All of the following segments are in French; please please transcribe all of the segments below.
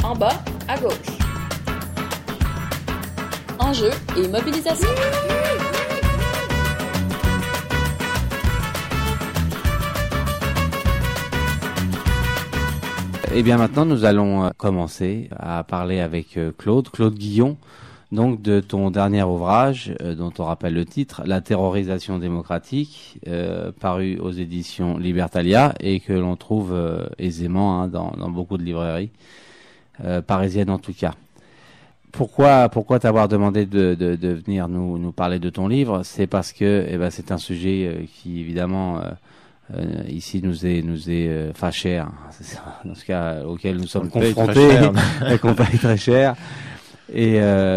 En bas, à gauche. Enjeux et mobilisation. Et bien maintenant, nous allons commencer à parler avec Claude Guillon, donc de ton dernier ouvrage, dont on rappelle le titre, La terrorisation démocratique, paru aux éditions Libertalia et que l'on trouve aisément dans beaucoup de librairies, parisiennes en tout cas. Pourquoi t'avoir demandé de venir nous parler de ton livre? C'est parce que c'est un sujet qui évidemment ici nous est cher, dans ce cas auquel nous sommes confrontés et qu'on paye très cher. Et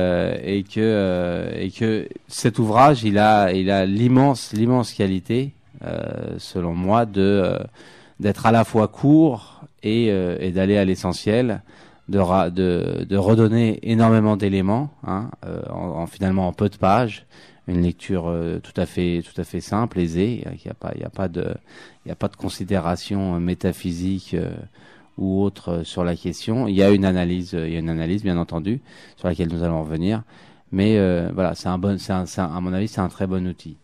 que cet ouvrage il a l'immense qualité selon moi d'être à la fois court et d'aller à l'essentiel, de redonner énormément d'éléments finalement en peu de pages, une lecture tout à fait simple, aisée. Il y a pas de considération métaphysique ou autre sur la question. Il y a une analyse bien entendu sur laquelle nous allons revenir, mais voilà, à mon avis c'est un très bon outil.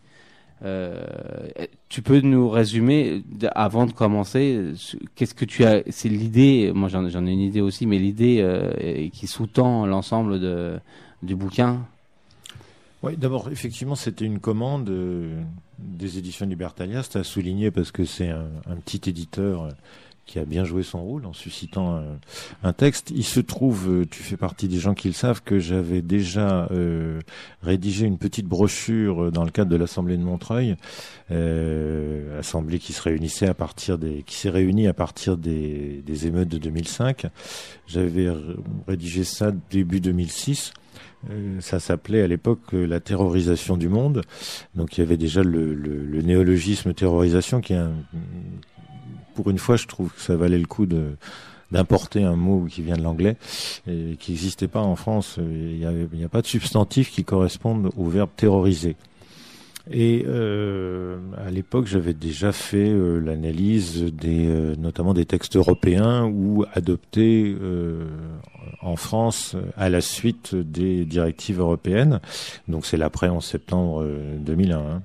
Tu peux nous résumer avant de commencer qu'est-ce que tu as, c'est l'idée, moi j'en ai une idée aussi, mais l'idée qui sous-tend l'ensemble du bouquin? Oui, d'abord, effectivement, c'était une commande des éditions Libertalia. C'est à souligner parce que c'est un petit éditeur qui a bien joué son rôle en suscitant un texte. Il se trouve, tu fais partie des gens qui le savent, que j'avais déjà rédigé une petite brochure dans le cadre de l'Assemblée de Montreuil, assemblée qui s'est réunie à partir des émeutes de 2005. J'avais rédigé ça début 2006. Ça s'appelait à l'époque la terrorisation du monde. Donc il y avait déjà le néologisme terrorisation qui est pour une fois, je trouve que ça valait le coup d'importer un mot qui vient de l'anglais et qui n'existait pas en France. Il n'y a pas de substantif qui corresponde au verbe terroriser. Et à l'époque, j'avais déjà fait l'analyse notamment des textes européens ou adoptés en France à la suite des directives européennes. Donc c'est l'après 11 septembre 2001.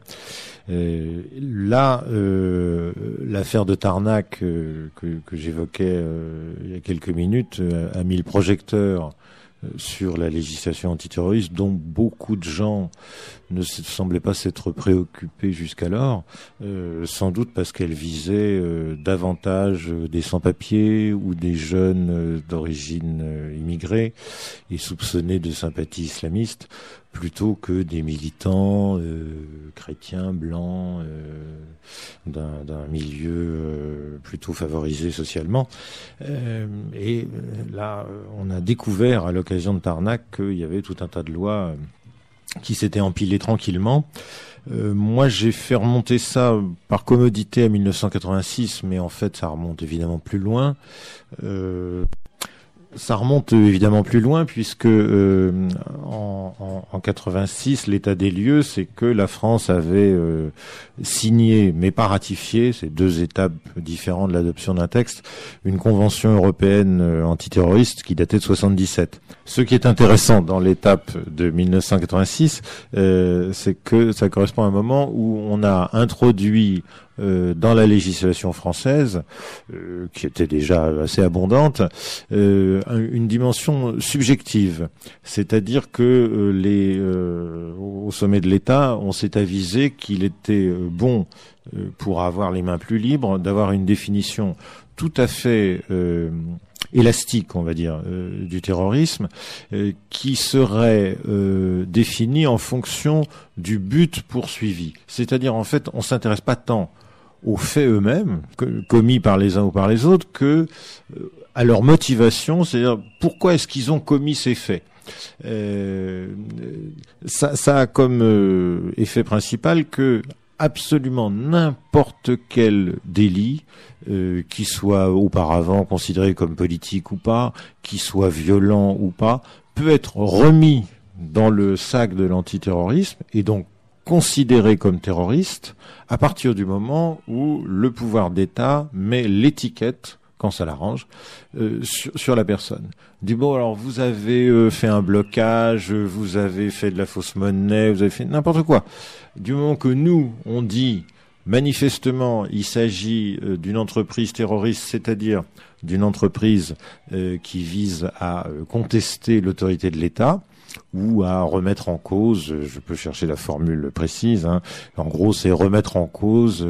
L'affaire de Tarnac que j'évoquais il y a quelques minutes a mis le projecteur sur la législation antiterroriste dont beaucoup de gens ne semblaient pas s'être préoccupés jusqu'alors, sans doute parce qu'elle visait davantage des sans-papiers ou des jeunes d'origine immigrée et soupçonnés de sympathie islamiste, plutôt que des militants chrétiens blancs d'un milieu plutôt favorisé socialement. Et là, on a découvert à l'occasion de Tarnac qu'il y avait tout un tas de lois qui s'étaient empilées tranquillement. Moi, j'ai fait remonter ça par commodité à 1986, mais en fait, ça remonte évidemment plus loin. Ça remonte évidemment plus loin puisque en 86, l'état des lieux, c'est que la France avait signé, mais pas ratifié, c'est deux étapes différentes de l'adoption d'un texte, une convention européenne antiterroriste qui datait de 77. Ce qui est intéressant dans l'étape de 1986, c'est que ça correspond à un moment où on a introduit dans la législation française, qui était déjà assez abondante, une dimension subjective, c'est-à-dire que au sommet de l'État, on s'est avisé qu'il était bon pour avoir les mains plus libres, d'avoir une définition tout à fait élastique, on va dire, du terrorisme, qui serait définie en fonction du but poursuivi. C'est-à-dire, en fait, on s'intéresse pas tant aux faits eux-mêmes, commis par les uns ou par les autres, que à leur motivation, c'est-à-dire pourquoi est-ce qu'ils ont commis ces faits. Ça a comme effet principal que absolument n'importe quel délit, qui soit auparavant considéré comme politique ou pas, qui soit violent ou pas, peut être remis dans le sac de l'antiterrorisme et donc considéré comme terroriste à partir du moment où le pouvoir d'État met l'étiquette quand ça l'arrange, sur la personne. Du bon, alors vous avez fait un blocage, vous avez fait de la fausse monnaie, vous avez fait n'importe quoi. Du moment que nous, on dit manifestement, il s'agit d'une entreprise terroriste, c'est-à-dire d'une entreprise qui vise à contester l'autorité de l'État, ou à remettre en cause, je peux chercher la formule précise, hein, en gros c'est remettre en cause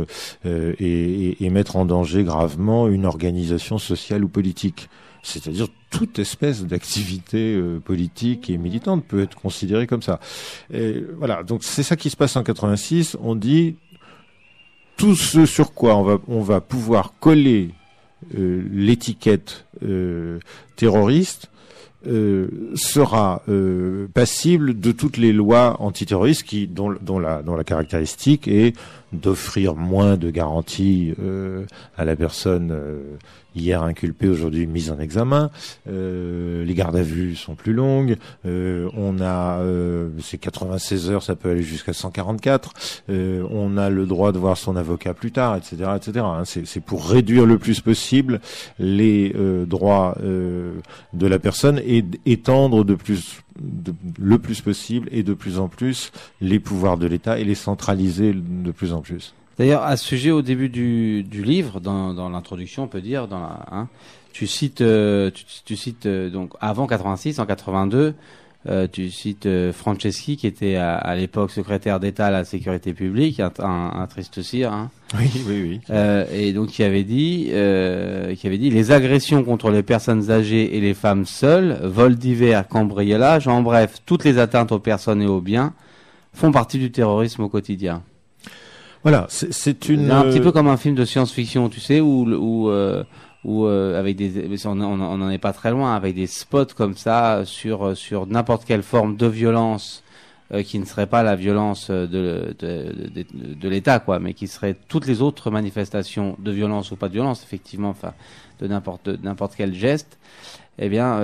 et mettre en danger gravement une organisation sociale ou politique. C'est-à-dire toute espèce d'activité politique et militante peut être considérée comme ça. Et voilà, donc c'est ça qui se passe en 86, on dit tout ce sur quoi on va pouvoir coller l'étiquette terroriste sera passible de toutes les lois antiterroristes dont la caractéristique est d'offrir moins de garanties à la personne hier inculpée, aujourd'hui mise en examen. Les gardes à vue sont plus longues. On a c'est 96 heures, ça peut aller jusqu'à 144. On a le droit de voir son avocat plus tard, etc., etc. Hein. C'est pour réduire le plus possible les droits de la personne et étendre le plus possible et de plus en plus les pouvoirs de l'État et les centraliser de plus en plus. D'ailleurs, à ce sujet, au début du livre, dans l'introduction, on peut dire, tu cites donc avant 86, en 82, tu cites Franceschi, qui était à l'époque secrétaire d'État à la sécurité publique, un triste cire. Hein. Oui. Et donc qui avait dit les agressions contre les personnes âgées et les femmes seules, vols divers, cambriolage, en bref, toutes les atteintes aux personnes et aux biens font partie du terrorisme au quotidien. Voilà, c'est un petit peu comme un film de science-fiction, tu sais, où avec on n'en est pas très loin, avec des spots comme ça sur n'importe quelle forme de violence qui ne serait pas la violence de l'État, quoi, mais qui serait toutes les autres manifestations de violence ou pas de violence, effectivement, enfin, de n'importe quel geste, eh bien,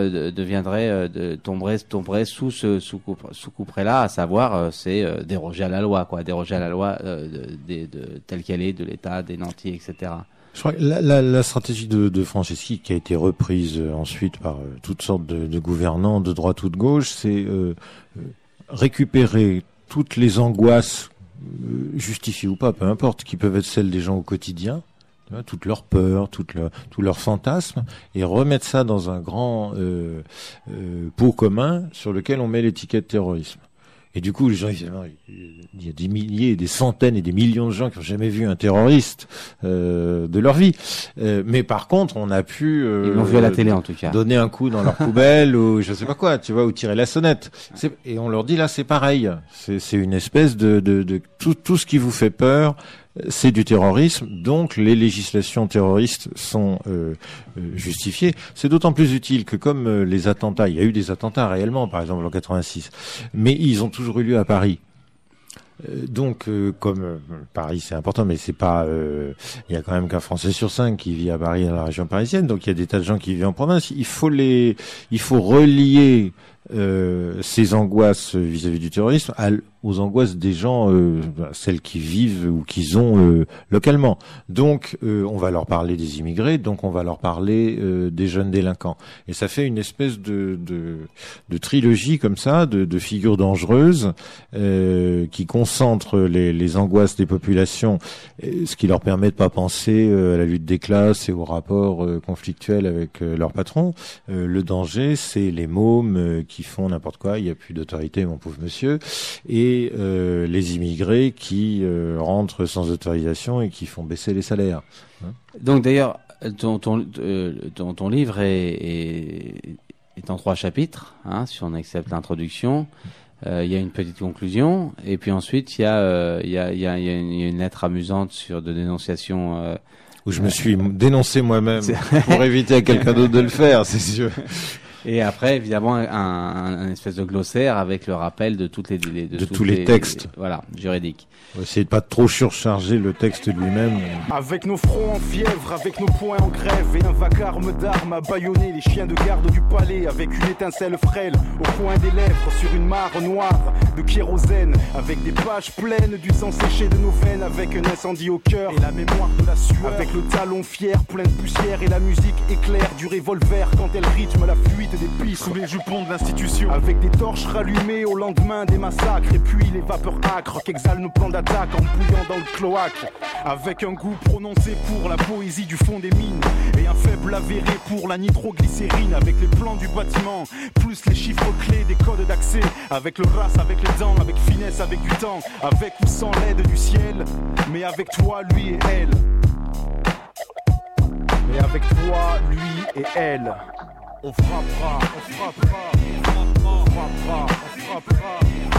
tomberait sous ce couperet-là, à savoir, c'est déroger à la loi, quoi, déroger à la loi telle qu'elle est de l'État, des nantis, etc. Je crois que la stratégie de Franceschi, qui a été reprise ensuite par toutes sortes de gouvernants de droite ou de gauche, c'est récupérer toutes les angoisses, justifiées ou pas, peu importe, qui peuvent être celles des gens au quotidien, toutes leurs peurs, tous leurs fantasmes, et remettre ça dans un grand pot commun sur lequel on met l'étiquette terrorisme. Et du coup, les gens, évidemment, il y a des milliers, des centaines et des millions de gens qui n'ont jamais vu un terroriste de leur vie. Mais par contre, on a pu ils l'ont vu à la télé, en tout cas, donner un coup dans leur poubelle ou je sais pas quoi, tu vois, ou tirer la sonnette. Et on leur dit là, c'est pareil. C'est une espèce de tout ce qui vous fait peur. C'est du terrorisme, donc les législations terroristes sont justifiées. C'est d'autant plus utile que comme les attentats, il y a eu des attentats réellement, par exemple en 86, mais ils ont toujours eu lieu à Paris. Donc, comme Paris c'est important, mais c'est pas, il y a quand même qu'un Français sur 5 qui vit à Paris dans la région parisienne, donc il y a des tas de gens qui vivent en province. Il faut relier ces angoisses vis-à-vis du terrorisme aux angoisses des gens, celles qui vivent ou qu'ils ont localement. Donc, on va leur parler des immigrés, donc on va leur parler des jeunes délinquants. Et ça fait une espèce de trilogie comme ça, de figures dangereuses qui concentrent les angoisses des populations, ce qui leur permet de pas penser à la lutte des classes et aux rapports conflictuels avec leur patron. Le danger, c'est les mômes qui font n'importe quoi, il n'y a plus d'autorité, mon pauvre monsieur, et les immigrés qui rentrent sans autorisation et qui font baisser les salaires. Donc d'ailleurs, ton livre est en 3 chapitres, hein, si on accepte l'introduction. Il y a une petite conclusion, et puis ensuite il y a une lettre amusante de dénonciation. Où je me suis dénoncé moi-même pour éviter à quelqu'un d'autre de le faire, c'est sûr. Et après, évidemment, un espèce de glossaire avec le rappel de toutes tous les textes. Voilà, juridiques. On va essayer de pas trop surcharger le texte lui-même. Avec nos fronts en fièvre, avec nos poings en grève et un vacarme d'armes à bâillonner les chiens de garde du palais, avec une étincelle frêle au coin des lèvres sur une mare noire de kérosène, avec des pages pleines du sang séché de nos veines, avec un incendie au cœur et la mémoire de la sueur, avec le talon fier plein de poussière et la musique éclair du revolver quand elle rythme la fuite des pistes sous les jupons de l'institution, avec des torches rallumées au lendemain des massacres et puis les vapeurs âcres qu'exhalent nos plans d'attaque en bouillant dans le cloaque, avec un goût prononcé pour la poésie du fond des mines et un faible avéré pour la nitroglycérine, avec les plans du bâtiment plus les chiffres clés des codes d'accès, avec le race, avec les dents, avec finesse, avec du temps, avec ou sans l'aide du ciel, mais avec toi, lui et elle. Mais avec toi, lui et elle. On frappera, on frappera, on frappera, on frappera, on frappera,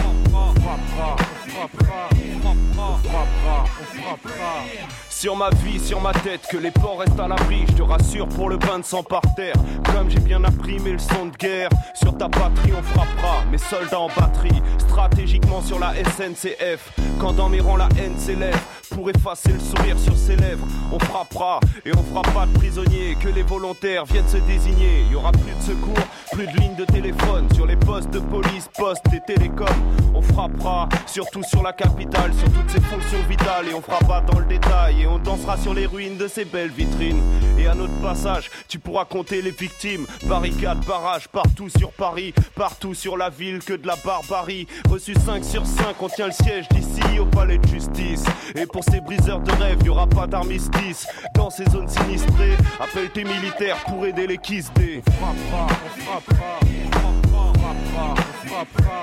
on frappera, on frappera, on frappera, on frappera. Sur ma vie, sur ma tête, que les porcs restent à l'abri. Je te rassure pour le bain de sang par terre. Comme j'ai bien appris mes leçons de guerre. Sur ta patrie on frappera, mes soldats en batterie. Stratégiquement sur la SNCF. Quand dans mes rangs la haine s'élève, pour effacer le sourire sur ses lèvres, on frappera et on fera pas de prisonniers. Que les volontaires viennent se désigner. Il y aura plus de secours, plus de lignes de téléphone. Sur les postes de police, postes et télécoms. On frappera, surtout sur la capitale, sur toutes ses fonctions vitales. Et on fera pas dans le détail. Et on dansera sur les ruines de ces belles vitrines. Et à notre passage, tu pourras compter les victimes. Barricades, barrages, partout sur Paris. Partout sur la ville, que de la barbarie. Reçu 5 sur 5, on tient le siège d'ici au palais de justice. Et pour ces briseurs de rêve, y'aura pas d'armistice. Dans ces zones sinistrées, appelle tes militaires pour aider les Kiss D. On frappera, on frappera, on frappera, on frappera, on frappera,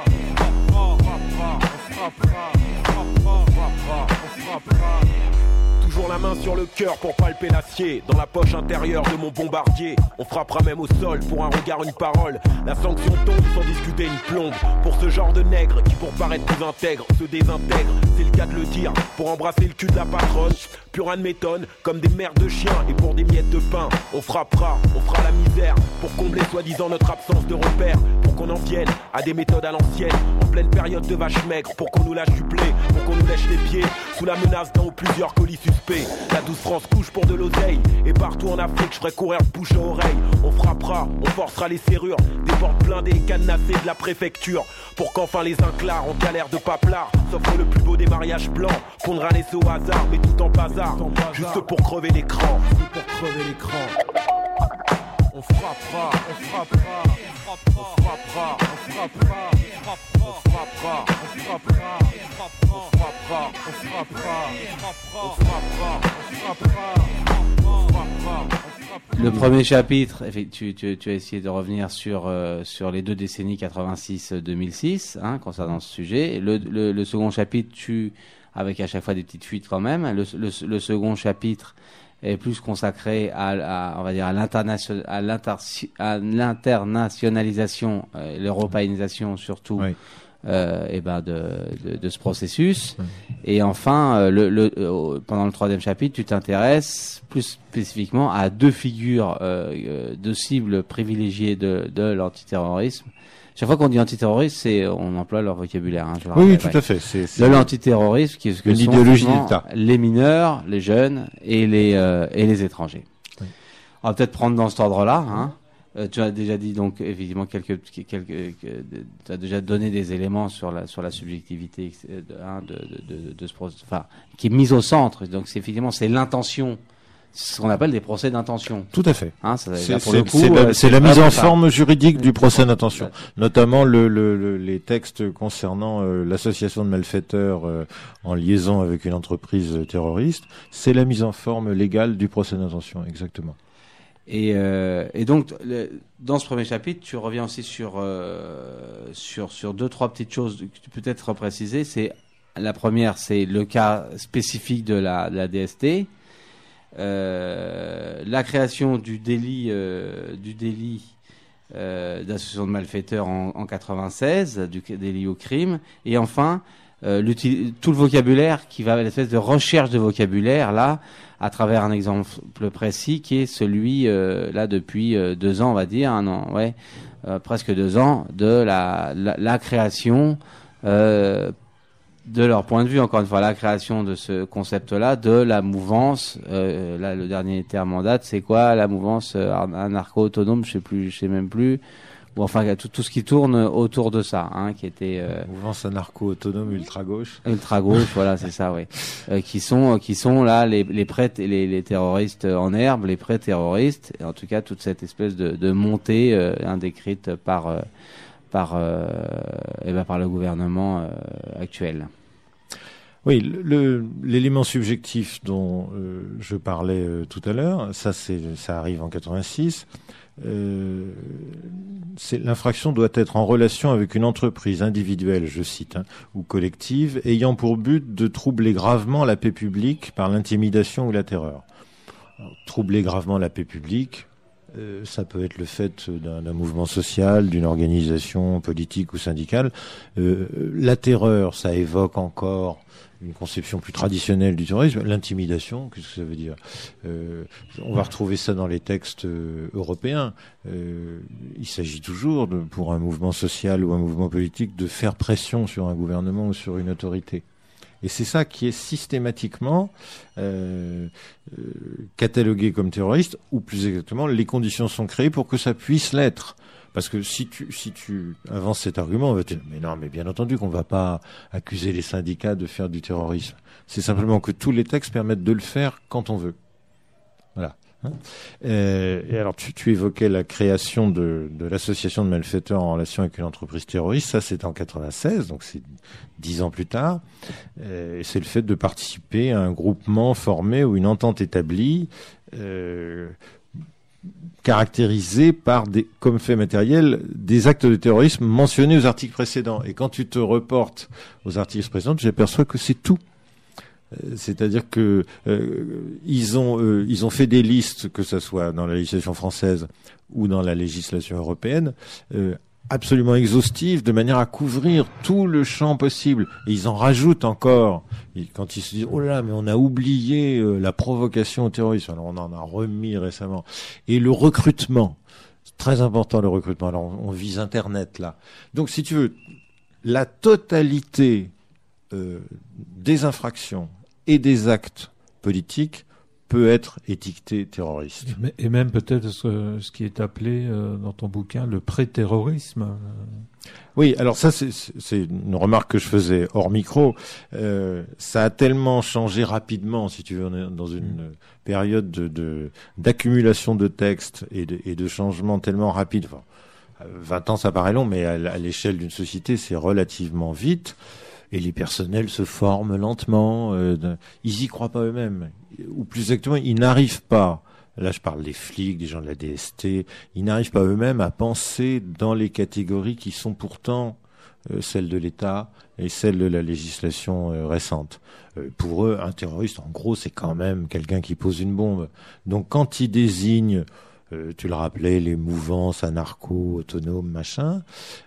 on frappera, on frappera, on frappera, on frappera. Toujours la main sur le cœur pour palper l'acier. Dans la poche intérieure de mon bombardier. On frappera même au sol pour un regard, une parole. La sanction tombe sans discuter une plombe. Pour ce genre de nègre qui pour paraître plus intègre se désintègre, c'est le cas de le dire. Pour embrasser le cul de la patronne, plus rien ne m'étonne. Comme des mères de chiens et pour des miettes de pain, on frappera, on fera la misère. Pour combler soi-disant notre absence de repères. Pour qu'on en vienne à des méthodes à l'ancienne. En pleine période de vache maigre. Pour qu'on nous lâche du blé, pour qu'on nous lèche les pieds. Sous la menace d'un ou plusieurs colis suspects. La douce France couche pour de l'oseille. Et partout en Afrique je ferai courir de bouche à oreille. On frappera, on forcera les serrures. Des portes blindées et cadenassées de la préfecture. Pour qu'enfin les inclars en galère de paplard s'offrent le plus beau des mariages blancs. Pondra laisser au hasard mais tout en bazar. Juste pour crever l'écran. Pour crever l'écran. On frappera, on frappera, on frappera, on frappera, on frappera, on frappera, on frappera, on frappera, on frappera, on frappera. Le premier chapitre, tu as essayé de revenir sur les 2 décennies 86-2006 concernant ce sujet. Le second chapitre, avec à chaque fois des petites fuites quand même. Le second chapitre est plus consacré on va dire à l'internationalisation, l'européanisation surtout, oui. De ce processus. Oui. Et enfin, pendant le 3e chapitre, tu t'intéresses plus spécifiquement à 2 figures de cibles privilégiées de l'antiterrorisme. Chaque fois qu'on dit antiterrorisme, on emploie leur vocabulaire. Oui, tout à fait. C'est l'antiterrorisme qui est une idéologie d'État. Les mineurs, les jeunes et les étrangers. Oui. On va peut-être prendre dans cet ordre-là. Tu as déjà dit donc évidemment tu as déjà donné des éléments sur la subjectivité de ce procès, qui est mise au centre. Donc c'est l'intention. C'est ce qu'on appelle des procès d'intention. Tout à fait. C'est la mise en forme juridique du procès d'intention, notamment les textes concernant l'association de malfaiteurs en liaison avec une entreprise terroriste. C'est la mise en forme légale du procès d'intention, exactement. Et donc, dans ce premier chapitre, tu reviens aussi sur 2-3 petites choses que tu peux peut-être repréciser. La première, c'est le cas spécifique de la DST. La création du délit d'association de malfaiteurs en 96, du délit au crime, et enfin tout le vocabulaire qui va à l'espèce de recherche de vocabulaire là, à travers un exemple précis qui est celui là depuis 2 ans, on va dire, 1 an, presque 2 ans, de la création, de leur point de vue, encore une fois, la création de ce concept-là, de la mouvance. Là, le dernier terme en date, c'est quoi? La mouvance anarcho-autonome, je sais même plus. Ou enfin, tout ce qui tourne autour de ça, hein, qui était mouvance anarcho-autonome ultra-gauche. Ultra-gauche, voilà, c'est ça, oui. Qui sont là les terroristes en herbe, les pré-terroristes, et en tout cas toute cette espèce de montée décrite par le gouvernement actuel. Oui, l'élément subjectif dont je parlais tout à l'heure, ça arrive en 86. L'infraction doit être en relation avec une entreprise individuelle, je cite, ou collective, ayant pour but de troubler gravement la paix publique par l'intimidation ou la terreur. Alors, troubler gravement la paix publique, ça peut être le fait d'un mouvement social, d'une organisation politique ou syndicale. La terreur, ça évoque encore une conception plus traditionnelle du terrorisme. L'intimidation, qu'est-ce que ça veut dire? On va retrouver ça dans les textes européens. Il s'agit toujours, pour un mouvement social ou un mouvement politique, de faire pression sur un gouvernement ou sur une autorité. Et c'est ça qui est systématiquement catalogué comme terroriste, ou plus exactement, les conditions sont créées pour que ça puisse l'être. Parce que si tu avances cet argument, on va te dire, mais non, mais bien entendu qu'on va pas accuser les syndicats de faire du terrorisme. C'est simplement que tous les textes permettent de le faire quand on veut. Voilà. Et alors, tu évoquais la création de l'association de malfaiteurs en relation avec une entreprise terroriste. Ça, c'est en 96, donc c'est 10 ans plus tard. Et c'est le fait de participer à un groupement formé ou une entente établie, caractérisé par comme fait matériel des actes de terrorisme mentionnés aux articles précédents. Et quand tu te reportes aux articles précédents, tu aperçois que c'est tout. C'est-à-dire que ils ont fait des listes, que ce soit dans la législation française ou dans la législation européenne, absolument exhaustives, de manière à couvrir tout le champ possible. Et ils en rajoutent encore. Quand ils se disent, oh là là, mais on a oublié la provocation au terrorisme. Alors on en a remis récemment. Et le recrutement. C'est très important, le recrutement. Alors on vise Internet, là. Donc si tu veux, la totalité des infractions et des actes politiques peut être étiqueté terroriste. Et même peut-être ce qui est appelé dans ton bouquin le pré-terrorisme. Oui, alors ça c'est une remarque que je faisais hors micro. Ça a tellement changé rapidement, si tu veux, on est dans une période d'accumulation de textes et de changements tellement rapides. Enfin, 20 ans ça paraît long, mais à l'échelle d'une société c'est relativement vite. Et les personnels se forment lentement, ils y croient pas eux-mêmes. Ou plus exactement, ils n'arrivent pas, là je parle des flics, des gens de la DST, ils n'arrivent pas eux-mêmes à penser dans les catégories qui sont pourtant celles de l'État et celles de la législation récente. Pour eux, un terroriste, en gros, c'est quand même quelqu'un qui pose une bombe. Donc quand ils désignent tu le rappelais, les mouvances anarcho-autonomes, machin.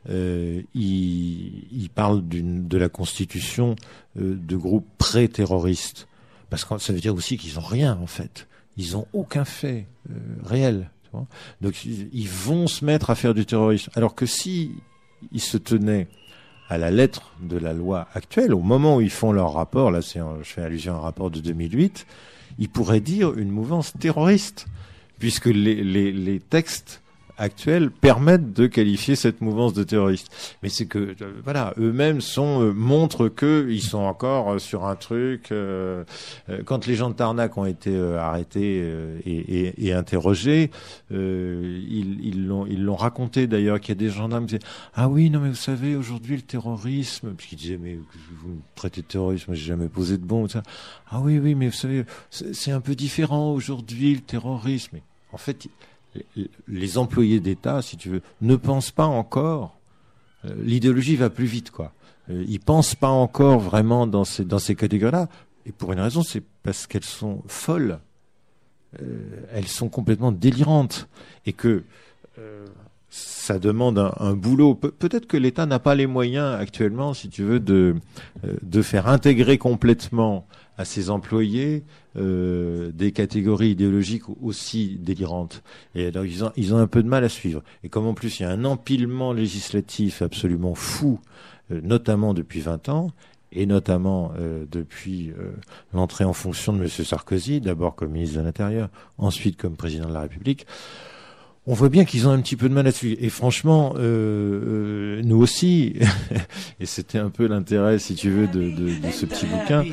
Il parle de la constitution de groupes pré-terroristes. Parce que ça veut dire aussi qu'ils ont rien, en fait. Ils ont aucun fait réel. Tu vois. Donc, ils vont se mettre à faire du terrorisme. Alors que si ils se tenaient à la lettre de la loi actuelle, au moment où ils font leur rapport, là, je fais allusion à un rapport de 2008, ils pourraient dire une mouvance terroriste. Puisque les textes actuels permettent de qualifier cette mouvance de terroriste. Mais c'est que, voilà, eux-mêmes montrent qu'ils sont encore sur un truc. Quand les gens de Tarnac ont été arrêtés et interrogés, ils l'ont raconté d'ailleurs, qu'il y a des gendarmes qui disaient « Ah oui, non mais vous savez, aujourd'hui le terrorisme... » Puisqu'ils disaient « Mais vous me traitez de terrorisme, j'ai jamais posé de bombe. » Ah oui, mais vous savez, c'est un peu différent aujourd'hui le terrorisme. En fait, les employés d'État, si tu veux, ne pensent pas encore. L'idéologie va plus vite, quoi. Ils pensent pas encore vraiment dans ces catégories-là. Et pour une raison, c'est parce qu'elles sont folles. Elles sont complètement délirantes. Et que ça demande un boulot. Peut-être que l'État n'a pas les moyens actuellement, si tu veux, de faire intégrer complètement à ses employés des catégories idéologiques aussi délirantes. Et alors ils ont un peu de mal à suivre. Et comme en plus il y a un empilement législatif absolument fou, notamment depuis 20 ans, et notamment depuis l'entrée en fonction de M. Sarkozy, d'abord comme ministre de l'Intérieur, ensuite comme président de la République, on voit bien qu'ils ont un petit peu de mal à suivre. Et franchement, nous aussi, et c'était un peu l'intérêt, si tu veux, de ce petit bouquin.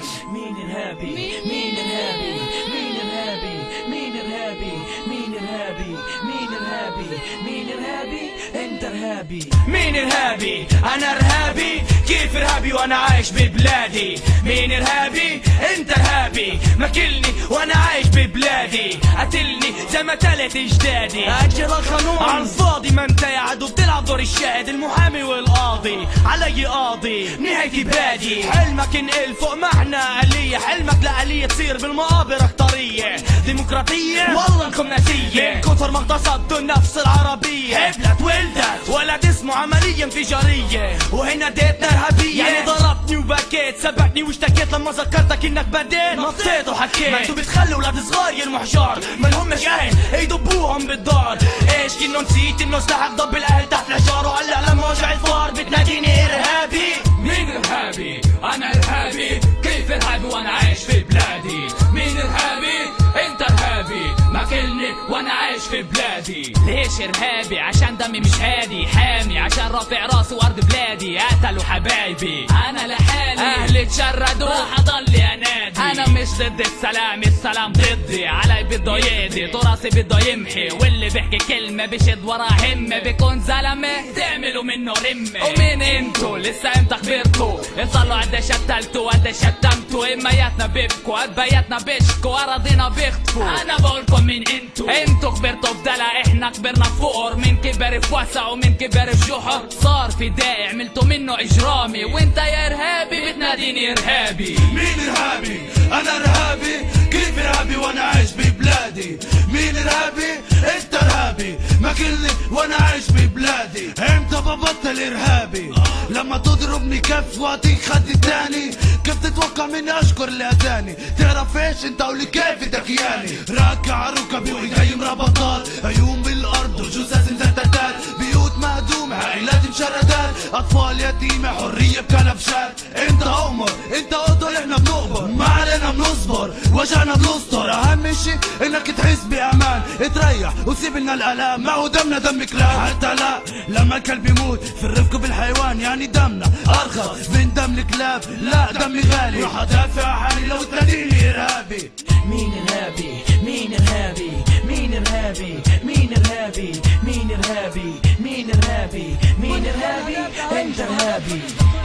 مين إرهابي؟ أنا إرهابي؟ كيف إرهابي وأنا عايش ببلادي؟ مين إرهابي؟ أنت إرهابي، ماكلني وأنا عايش ببلادي، قتلني زي ما تلت أجدادي، أجل القانون على الفاضي، ما أنت يا عدو بتلعب دور الشاهد، المحامي والقاضي، علي قاضي، نهايتي بادي، حلمك انقل فوق معنى آلية، حلمك لآلية تصير بالمقابر أخطرية، ديمقراطية والله انكم ناسية، من كثر ما اغتصبتوا النفس العربية، حبلت ولدت ولد اسمه عملية انفجارية، وهنا ديتنا إرهابية، يعني ضربتني وبكيت، سبقتني واشتكيت لما ذكرتك انك بديت، نطيت وحكيت، ما انتو بتخلوا ولاد صغار يرموا حجار، ما لهمش اهل يدبوهم بالدار، ايش كنو نسيت انه سلاحك ضب الاهل تحت الحجار، وهلا لما وجع الفار بتناديني إرهابي؟ مين إرهابي؟ أنا إرهابي، كيف إرهابي وأنا عايش في بلادي؟ مين إرهابي؟ أنت إرهابي، ماكلني وأنا عايش في بلادي. ليش إرهابي؟ عشان دمي مش هادي، حامي عشان رافع راسي وأرض بلادي، قتلوا حبايبي أنا لحالي، أهلي تشردوا راح أضلي أنادي، أنا مش ضد السلام، السلام ضدي، علي بده يقضي، تراثي بده يمحي، واللي بيحكي كلمة بيشد ورا همة، بيكون زلمة تعملوا منه رمة. ومين انتوا؟ لسه امتى خبرتوا؟ انصلوا قديش قتلتوا قديش شتمتوا، امياتنا بيبكوا قبياتنا بيشكوا، اراضينا بيخطفوا، انا بقولكم مين انتوا كبرتوا بدلع، احنا كبرنا فقر، من كبر في وسع ومن كبر في جحر، صار في داعي عملتوا منه اجرامي، وانت يا ارهابي بتناديني ارهابي. مين ارهابي؟ انا ارهابي، كيف ارهابي وانا عايش ببلادي؟ مين ارهابي؟ انت ارهابي، ماكلني وانا عايش ببلادي، امتى ببطل ارهابي؟ لما تضربني كف واعطيك خد التاني، كيف تتوقع مني اشكر اللي اذاني؟ تعرف ايش انت قولي كيف دكياني؟ راكع ركبي وايدي مربطات، عيون بالارض وجثث مزتتات، بيوت مهدومة عائلات مشردات، اطفال يتيمة حرية بكنفشات، انت امر انت قدر احنا بنقبر، ما علينا بنصبر وجعنا بنستر، اهم شي انك تحس بامان، تريح وسيب لنا الالام، ما هو دمنا دم كلاب، حتى لا لما الكلب يموت في الرفق بالحيوان، يعني دمنا ارخص من دم الكلاب، لا دمي غالي، راح ادافع عن حالي لو تناديني ارهابي. مين ارهابي؟ مين ارهابي؟ مين ارهابي؟ مين ارهابي؟ مين ارهابي؟ مين ارهابي؟ مين ارهابي؟ انت ارهابي.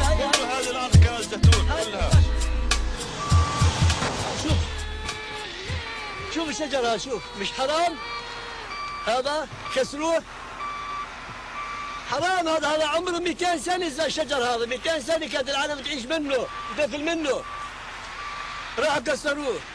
هذه الاركان الزيتون كلها. شوف الشجرة، شوف مش حرام؟ هذا كسروه حرام، هذا عمره 200 سنة الشجر هذا، 200 سنة كانت العالم تعيش منه تاكل منه، راحوا كسروه.